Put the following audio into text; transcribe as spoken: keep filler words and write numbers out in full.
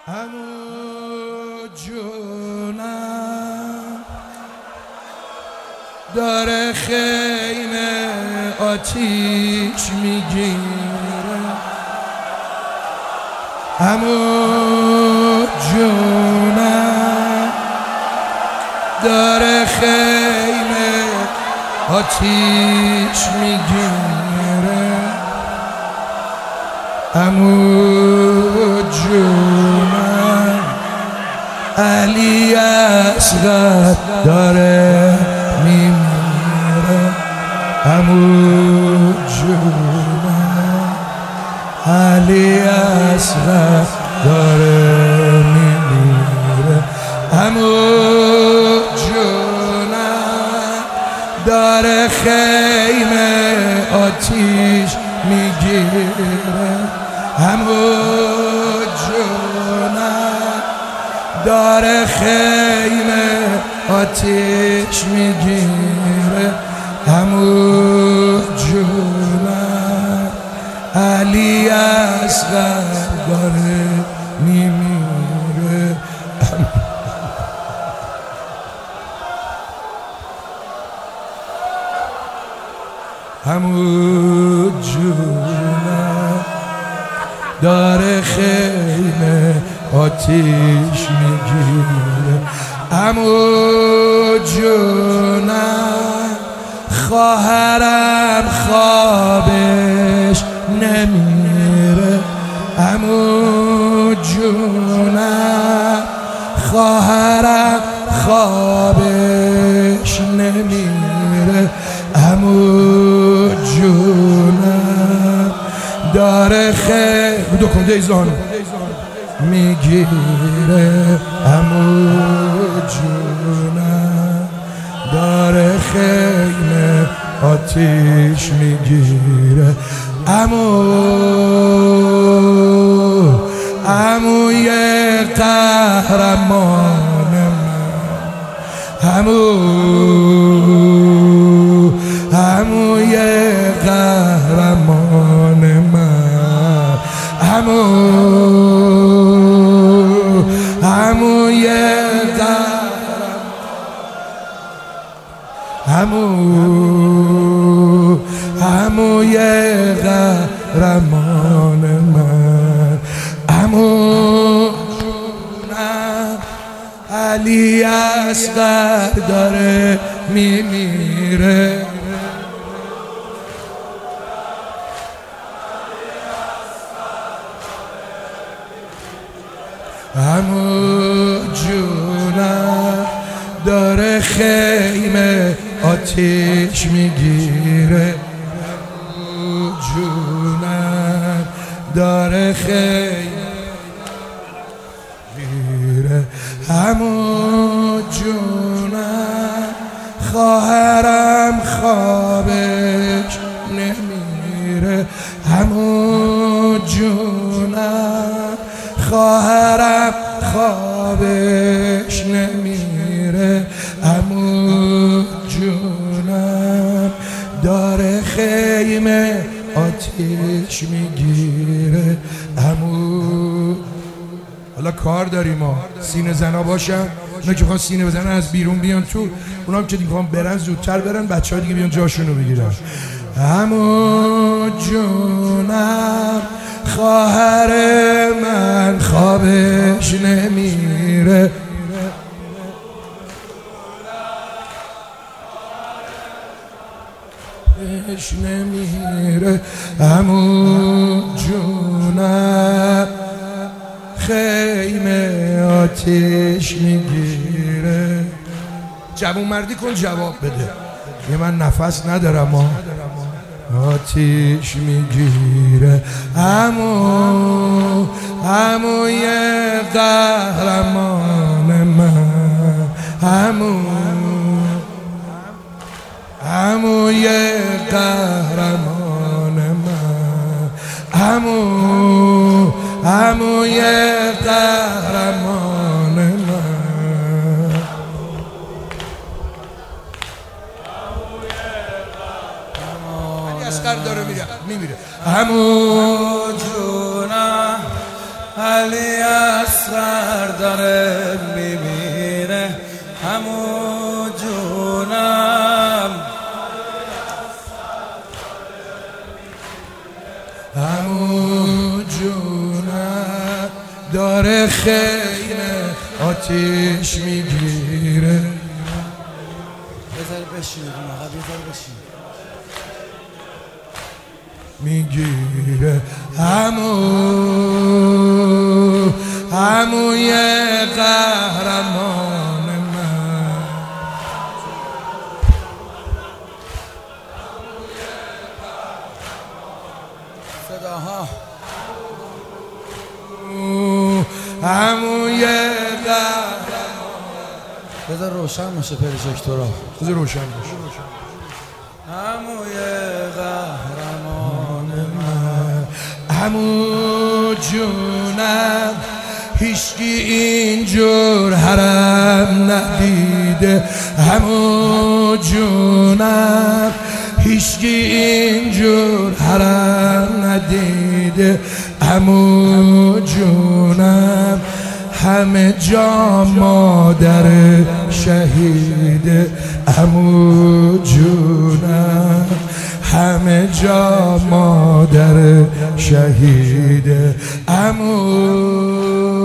عمو جونم داره خیمه آتیش میگیره. عمو جونم داره خیمه آتیش میگیره. عمو جونم علی اصغر داره میمیره. عمو جونم علی اصغر داره میمیره. عمو جونم داره خیمه آتیش میگیره. عمو جونم داره خیمه آتیش میگیره. عمو جونم علی اصغر داره میمیره. عمو جونم داره خیمه آتیش میگیره. عمو جونم خواهرم خوابش نمیره. عمو جونم خواهرم خوابش نمیره. عمو جونم داره خیلی دو کنده ایزان میگیره. عمو جونم داره خیمه آتیش میگیره. عمو عموی قهرمان من، عمو عموی قهرمان من، عمو عموی قهرمان، عمو عموی قهرمان من. عمو جونم علی اصغر داره میمیره. عمو جونم داره خیمه آتیش میگیره. عمو جونم داره خیمه میگیره. عمو جونم خواهرم خوابش نمیره. عمو جونم خواهرم خوابش نمیره. عمو جونم داره خیمه آتیش میگیره. عمو حالا کار داریم ما سینه زنا باشن، اونا که میخوان سینه بزنن از بیرون بیان تو، اونا هم که میخوان برن زودتر برن، بچه ها دیگه بیان جاشونو بگیرن. عمو جونم خواهر من خوابش نمیره. خوابش نمیره. عمو جونم خیمه آتیش میگیره. جوون مردی کن جواب بده، یه من نفس ندارم ها. آتیش میگیره. عمو عموی قهرمان من، عمو عموی قهرمان من، عمو عموی قهرمان من. علی اصغر داره میره میمیره. عمو جونم علی اصغر اصغر داره میمیره همون جونم همون جونم داره خیره آتیش میگیره. بذار بشینید اون آقا بذار بشینید میگیره همون همون یه قهرمان من صداها همون یه قهرمان. بذار روشن باشه پروژکتورا بذار روشن باشه. همون یه قهرمان من همون جونم هیچکی اینجور حرم ندیده. همون جونم هیچکی اینجور حرم ندیده. همون جونم همه جا مادر شهیده. عمو جونم همه جا مادر شهیده. عمو